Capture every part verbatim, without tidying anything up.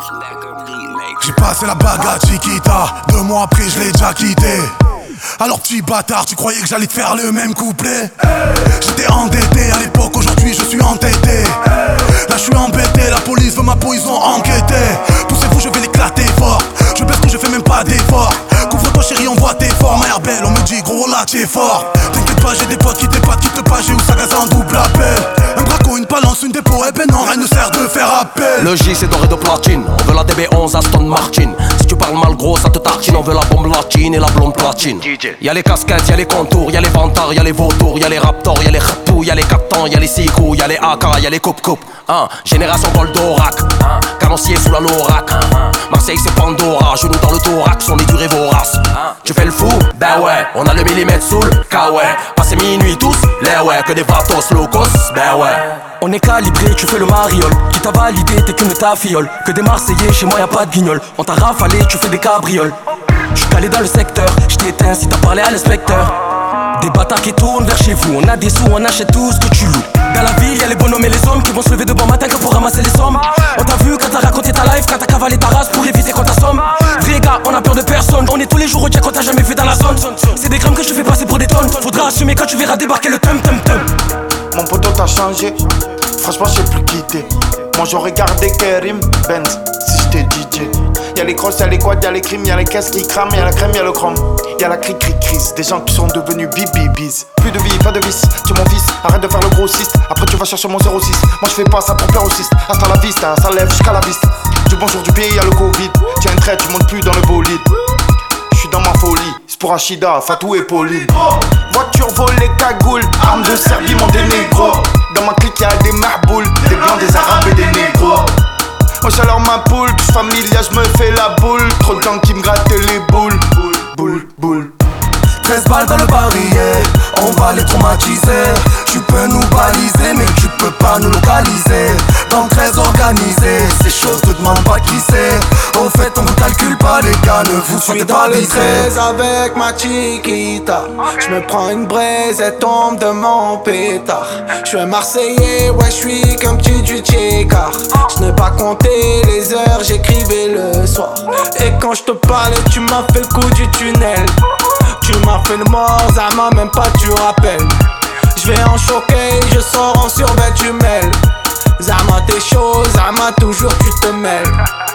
J'ai passé la bague à Chiquita, deux mois après je l'ai déjà quitté. Alors petit bâtard, tu croyais que j'allais te faire le même couplet? J'étais endetté à l'époque, aujourd'hui je suis entêté. Là je suis embêté, la police veut ma peau, ils ont enquêté. Poussez-vous, je vais l'éclater fort. Je baisse que je fais même pas d'effort. Couvre-toi chérie, on voit tes forts. Ma belle, on me dit gros là t'es fort. T'inquiète pas, j'ai des potes qui t'épatent, qui te pas, j'ai où ça gaz en double appel. Un braco, une balance, une dépôt, eh ben non, rien ne sert de faire appel. Le J c'est doré de platine, on veut la D B onze Aston Martin. Si tu parles mal gros ça te tartine, on veut la bombe latine et la blonde platine. Y'a les casquettes, y'a les contours, y'a les vantards, y'a les vautours, y'a les raptors, y'a les khatous, y'a les captans, y'a les sicous, y'a les A K, y'a les coupe-coupe. Hein, génération Goldorak, hein, canoncier sous la Lorac. Marseille c'est Pandora, genoux dans le thorax, on est duré vorace. Tu fais le fou? Ben ouais, on a le millimètre sous le K-ouais. Passé minuit tous, les ouais, que des vatos locos, ben ouais. On est calibré, tu fais le mariole. Qui t'a validé, t'es qu'une tafiole. Que des Marseillais, chez moi y'a pas de guignol. On t'a rafalé, tu fais des cabrioles. J'suis calé dans le secteur, j't'éteins si t'as parlé à l'inspecteur. Des bâtards qui tournent vers chez vous, on a des sous, on achète tout ce que tu loues. Dans la ville, y'a les bonhommes et les hommes qui vont se lever de bon matin que pour ramasser les sommes. On t'a vu quand t'as raconté ta life, quand t'as cavalé ta race pour éviter qu'on t'assomme. Vrai gars, on a peur de personne, on est tous les jours au dia qu'on t'a jamais vu dans la zone. C'est des grammes que je fais passer pour des tonnes. Faudra assumer quand tu verras débarquer le tum tum tum. Mon poteau t'a changé, franchement j'ai plus quitté. Moi j'aurais gardé Kerim Benz si j'étais D J. Y'a les crosses, y'a les quads, y'a les crimes, y'a les caisses qui crament, y'a la crème, y'a le chrome. Y'a la cri cri crise, des gens qui sont devenus bibibis. Plus de vie, pas de vice, tu es mon fils, arrête de faire le grossiste. Après tu vas chercher mon zéro six, moi je fais pas ça pour faire au six. Hasta la vista, ça lève jusqu'à la vista. Du bonjour du pays, y'a le Covid. Tiens un trait, tu montes plus dans le bolide. J'suis dans ma folie, c'est pour Achida, Fatou et Pauline. Voiture volée, cagoule, arme de Serbie, mon des négros. Dans ma clique y'a des mahboules, des blancs, des arabes et des négros. Moi j'alors ma poule, plus familia, j'me fais la boule. Trop de gens qui me grattent les boules. Boule, boule. treize balles dans le barillet, on va les traumatiser. Tu peux nous baliser, mais tu peux pas nous localiser. Dans treize organisé, ces choses te demandent pas qui c'est. Au fait, on vous calcule pas, les gars, ne vous sentez pas visés. treize avec ma chiquita. J'me prends une braise, elle tombe de mon pétard. J'suis un Marseillais, ouais, j'suis qu'un petit du Tchékar. J'n'ai pas compté les heures, j'écrivais le soir. Et quand j'te parlais, tu m'as fait le coup du tunnel. Tu m'as fait le mort, Zama, même pas tu rappelles. J'vais en choquer, je sors en survêt, tu mêles. Zama t'es chaud, Zama toujours tu te mêles.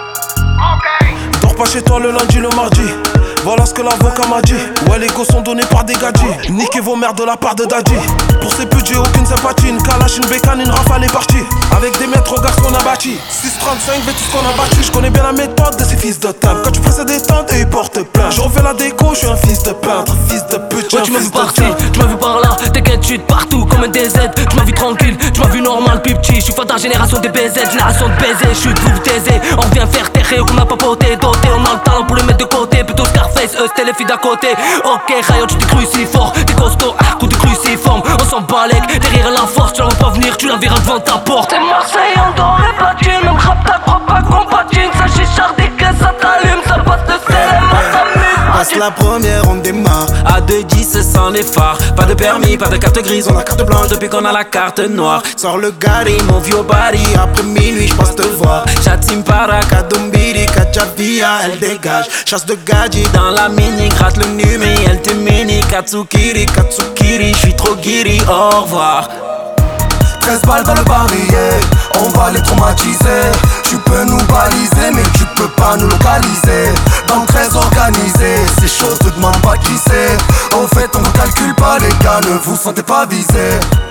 Dors pas chez toi le lundi, le mardi. Voilà ce que l'avocat m'a dit. Ouais, les gosses sont donnés par des gadgets. Niquez vos mères de la part de daddy. Pour ces putes j'ai aucune sympathie. Une calache, une bécane, une rafale est partie. Avec des maîtres au gars qu'on a bâti. six trente-cinq, vais tout ce qu'on a bâti. Je connais bien la méthode de ces fils de table. Quand tu fais ça détente, et ils portent plainte. Je refais la déco, je suis un fils de peintre. Fils de pute, ouais, tu m'as vu parti, tu m'as vu par là. T'inquiète, je suis de partout comme un D Z. Tu m'as vu tranquille, tu m'as vu normal, plus petit. Je suis fort de la génération des B Z, génération de baiser. Je suis de vous taisé, on vient faire terrer. On n'a pas poté, doté, on a le talent pour le mettre de côté. Plutôt Scarface, eux c'était les filles d'à côté. Ok, Rayon, tu t'es crucifort. T'es costaud, ah, coup de cruciforme. On s'en balèque, derrière la force, tu la vois pas venir, tu la verras devant ta porte. T'es Marseille en doré platine, même rap ta croix pas qu'on patine. Ça chicharde que ça t'allume, ça passe de sel, moi ça m'use. Passe la première, on démarre. À deux dix, sans les phares. Pas de permis, pas de carte grise. On a carte blanche depuis qu'on a la carte noire. Sors le gari, mon vieux body. Après minuit, j'passe te voir. Chatim para, Kadombiri, Kachavia, elle dégage. Chasse de gadget dans la mini, gratte le numé, elle te mini. Katsukiri, Katsukiri, j'suis trop guiri, au revoir. treize balles dans le barillet, on va les traumatiser. Tu peux nous baliser, mais tu peux pas nous localiser. Dans treize organisé, ces choses te demandent pas qui c'est. Au fait, on vous calcule pas, les gars, ne vous sentez pas visés.